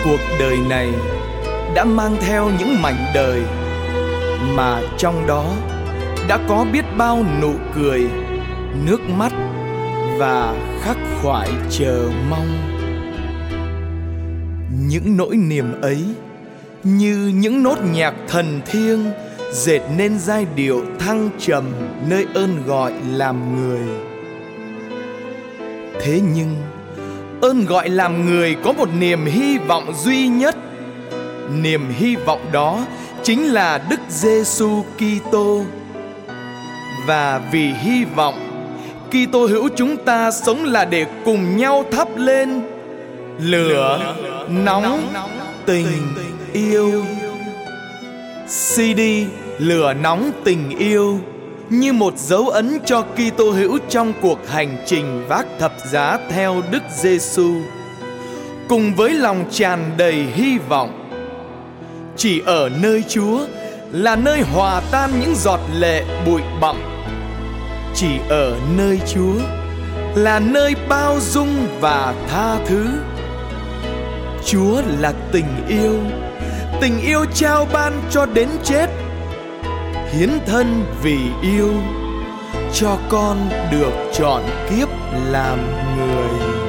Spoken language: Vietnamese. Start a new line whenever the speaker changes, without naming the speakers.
Cuộc đời này đã mang theo những mảnh đời mà trong đó đã có biết bao nụ cười, nước mắt và khắc khoải chờ mong. Những nỗi niềm ấy như những nốt nhạc thần thiêng dệt nên giai điệu thăng trầm nơi ơn gọi làm người. Thế nhưng ơn gọi làm người có một niềm hy vọng duy nhất. Niềm hy vọng đó chính là Đức Giêsu Kitô. Và vì hy vọng, Kitô hữu chúng ta sống là để cùng nhau thắp lên lửa nóng tình yêu. CD Lửa nóng tình yêu như một dấu ấn cho Kitô hữu trong cuộc hành trình vác thập giá theo Đức Giêsu, cùng với lòng tràn đầy hy vọng. Chỉ ở nơi Chúa là nơi hòa tan những giọt lệ bụi bặm. Chỉ ở nơi Chúa là nơi bao dung và tha thứ. Chúa là tình yêu trao ban cho đến chết, hiến thân vì yêu, cho con được trọn kiếp làm người.